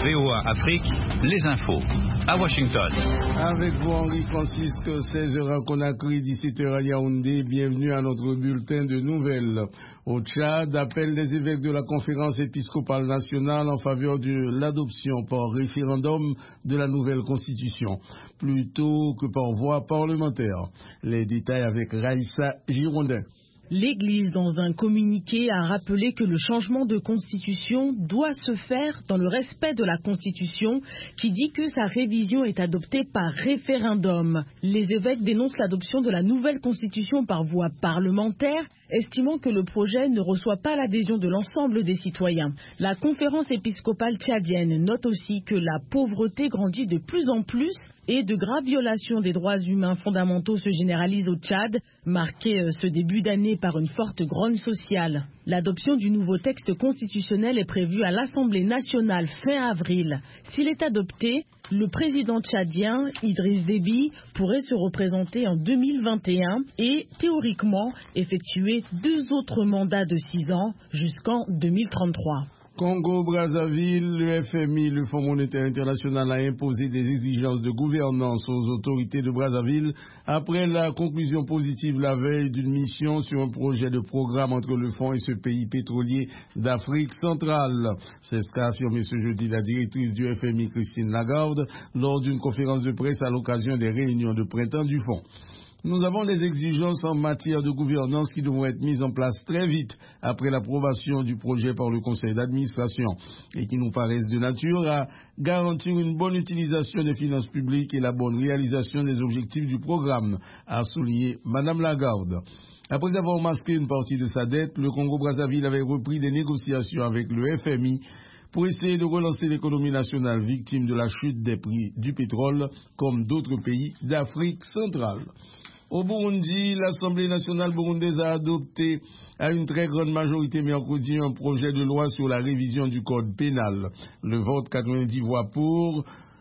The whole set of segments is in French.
VOA Afrique, les infos. À Washington. Avec vous, Henri Francisque, 16h à Conakry, 17h à Yaoundé. Bienvenue à notre bulletin de nouvelles. Au Tchad, appel des évêques de la conférence épiscopale nationale en faveur de l'adoption par référendum de la nouvelle constitution, plutôt que par voie parlementaire. Les détails avec Raïssa Girondin. L'Église, dans un communiqué, a rappelé que le changement de constitution doit se faire dans le respect de la Constitution, qui dit que sa révision est adoptée par référendum. Les évêques dénoncent l'adoption de la nouvelle constitution par voie parlementaire, estimant que le projet ne reçoit pas l'adhésion de l'ensemble des citoyens. La conférence épiscopale tchadienne note aussi que la pauvreté grandit de plus en plus et de graves violations des droits humains fondamentaux se généralisent au Tchad, marqué ce début d'année par une forte grogne sociale. L'adoption du nouveau texte constitutionnel est prévue à l'Assemblée nationale fin avril. S'il est adopté, le président tchadien, Idriss Déby, pourrait se représenter en 2021 et, théoriquement, effectuer 2 autres mandats de 6 ans jusqu'en 2033. Congo-Brazzaville, le FMI, le Fonds monétaire international, a imposé des exigences de gouvernance aux autorités de Brazzaville après la conclusion positive la veille d'une mission sur un projet de programme entre le Fonds et ce pays pétrolier d'Afrique centrale. C'est ce qu'a affirmé ce jeudi la directrice du FMI, Christine Lagarde, lors d'une conférence de presse à l'occasion des réunions de printemps du Fonds. Nous avons des exigences en matière de gouvernance qui devront être mises en place très vite après l'approbation du projet par le conseil d'administration et qui nous paraissent de nature à garantir une bonne utilisation des finances publiques et la bonne réalisation des objectifs du programme, a souligné Mme Lagarde. Après avoir masqué une partie de sa dette, le Congo-Brazzaville avait repris des négociations avec le FMI pour essayer de relancer l'économie nationale victime de la chute des prix du pétrole comme d'autres pays d'Afrique centrale. Au Burundi, l'Assemblée nationale burundaise a adopté à une très grande majorité mercredi un projet de loi sur la révision du code pénal. Le vote 90 voix pour,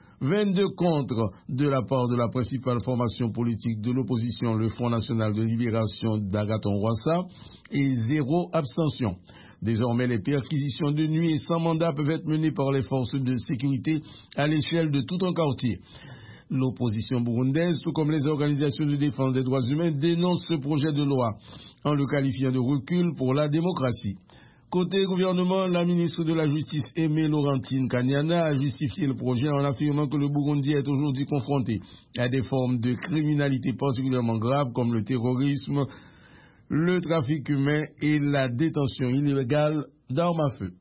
22 contre de la part de la principale formation politique de l'opposition, le Front national de libération d'Agathon Rwasa, et 0 abstention. Désormais, les perquisitions de nuit et sans mandat peuvent être menées par les forces de sécurité à l'échelle de tout un quartier. L'opposition burundaise, tout comme les organisations de défense des droits humains, dénoncent ce projet de loi en le qualifiant de recul pour la démocratie. Côté gouvernement, la ministre de la Justice, Aimée Laurentine Kanyana, a justifié le projet en affirmant que le Burundi est aujourd'hui confronté à des formes de criminalité particulièrement graves comme le terrorisme, le trafic humain et la détention illégale d'armes à feu.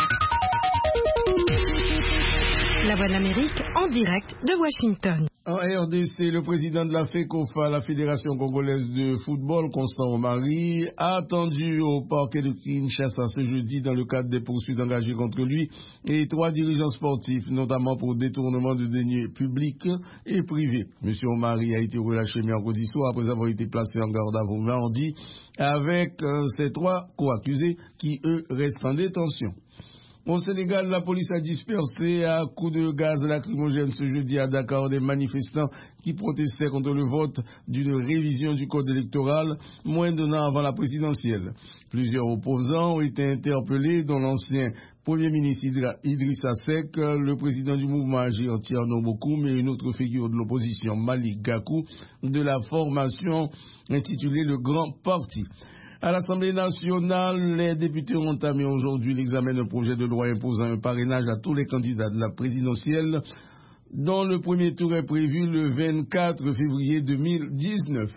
La Voix de l'Amérique en direct de Washington. En RDC, le président de la FECOFA, la Fédération congolaise de football, Constant Omari, a attendu au parquet de Kinshasa ce jeudi dans le cadre des poursuites engagées contre lui et 3 dirigeants sportifs, notamment pour détournement de deniers publics et privés. M. Omari a été relâché mercredi soir après avoir été placé en garde à vue mardi avec ces 3 co-accusés qui, eux, restent en détention. Au Sénégal, la police a dispersé à coups de gaz lacrymogène ce jeudi à Dakar des manifestants qui protestaient contre le vote d'une révision du code électoral moins d'un an avant la présidentielle. Plusieurs opposants ont été interpellés, dont l'ancien Premier ministre Idrissa Seck, le président du mouvement Agir Thierno Bokoum et une autre figure de l'opposition, Malik Gakou, de la formation intitulée Le Grand Parti. À l'Assemblée nationale, les députés ont entamé aujourd'hui l'examen d'un projet de loi imposant un parrainage à tous les candidats de la présidentielle, dont le premier tour est prévu le 24 février 2019.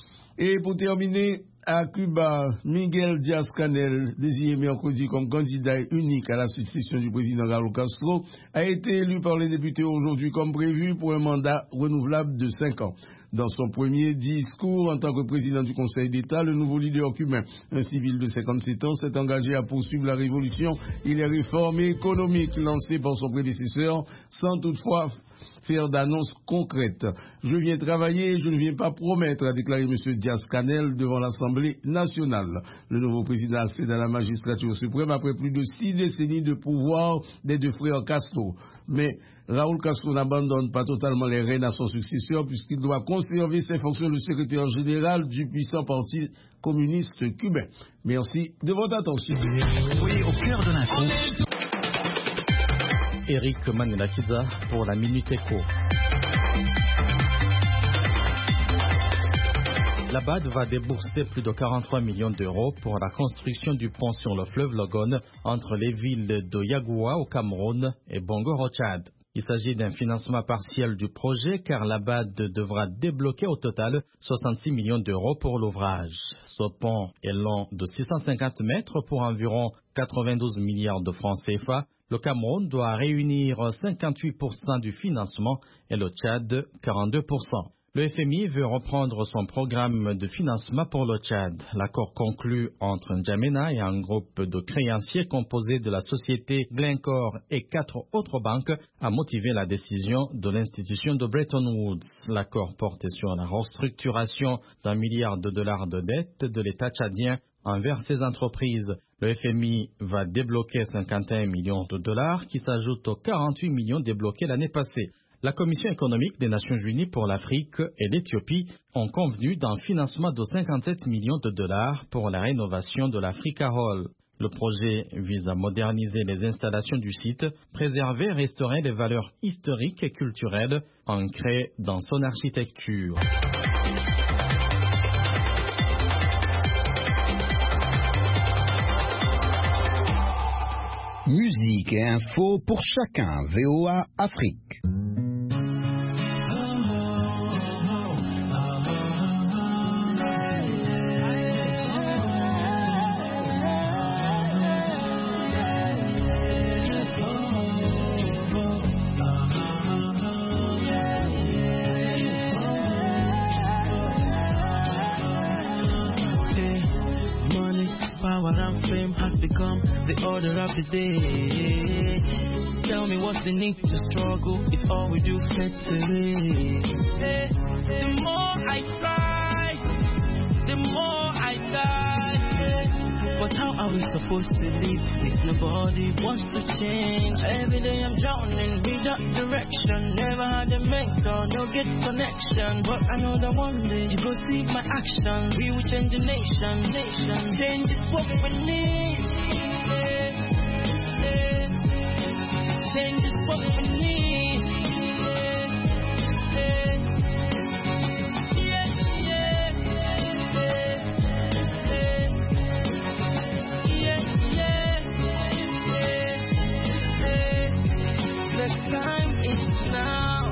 Et pour terminer, à Cuba, Miguel Díaz-Canel, désigné mercredi comme candidat unique à la succession du président Raúl Castro, a été élu par les députés aujourd'hui comme prévu pour un mandat renouvelable de 5 ans. Dans son premier discours en tant que président du Conseil d'État, le nouveau leader cubain, un civil de 57 ans, s'est engagé à poursuivre la révolution et les réformes économiques lancées par son prédécesseur, sans toutefois faire d'annonces concrètes. Je viens travailler et je ne viens pas promettre, a déclaré M. Díaz-Canel devant l'Assemblée nationale. Le nouveau président accède à la magistrature suprême après plus de 6 décennies de pouvoir des 2 frères Castro. Mais Raúl Castro n'abandonne pas totalement les rênes à son successeur puisqu'il doit conserver ses fonctions de secrétaire général du puissant parti communiste cubain. Merci de votre attention. Oui, au cœur de l'info. Eric Manelakiza pour la Minute Éco. La BAD va débourser plus de 43 millions d'euros pour la construction du pont sur le fleuve Logone entre les villes de Yagoua au Cameroun et Bongor au Tchad. Il s'agit d'un financement partiel du projet car la BAD devra débloquer au total 66 millions d'euros pour l'ouvrage. Ce pont est long de 650 mètres pour environ 92 milliards de francs CFA. Le Cameroun doit réunir 58% du financement et le Tchad 42%. Le FMI veut reprendre son programme de financement pour le Tchad. L'accord conclu entre N'Djamena et un groupe de créanciers composé de la société Glencore et 4 autres banques a motivé la décision de l'institution de Bretton Woods. L'accord porte sur la restructuration d'$1 milliard de dette de l'État tchadien envers ces entreprises. Le FMI va débloquer 51 millions de dollars qui s'ajoutent aux 48 millions débloqués l'année passée. La Commission économique des Nations Unies pour l'Afrique et l'Éthiopie ont convenu d'un financement de 57 millions de dollars pour la rénovation de l'Africa Hall. Le projet vise à moderniser les installations du site, préserver et restaurer les valeurs historiques et culturelles ancrées dans son architecture. Musique et info pour chacun. VOA Afrique. The order of the day. Tell me what's the need to struggle if all we do fit today. The more I try, the more I die. But how are we supposed to live if nobody wants to change? Every day I'm drowning without direction. Never had a mentor, no good connection. But I know that one day you go see my actions. We will change the nation. Change is what we need. Change is what we need. The time is now.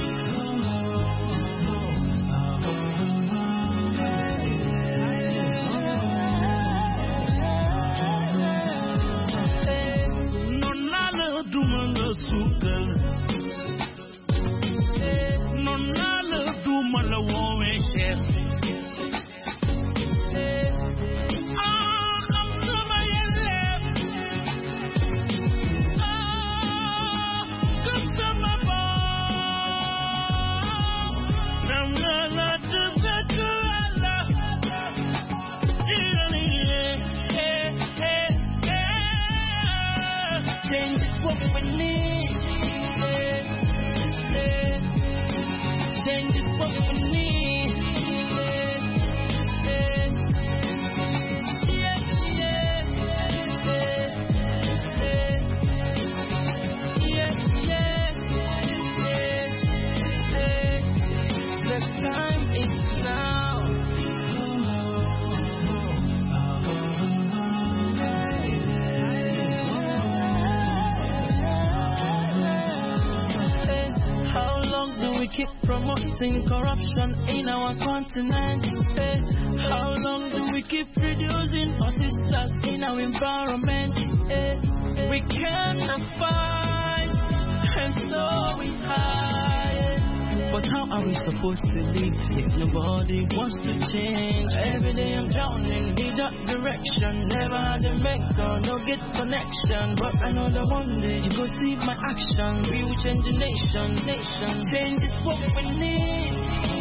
Change is what we need. Change is what we need. The time is now. We keep promoting corruption in our continent. How long do we keep reducing our sisters in our environment? We cannot fight, and so we hide. But how are we supposed to live if nobody wants to change? Every day I'm drowning without direction. Never had a mentor, no good connection. But I know that one day you go see my action. We will change the nation. Change is what we need.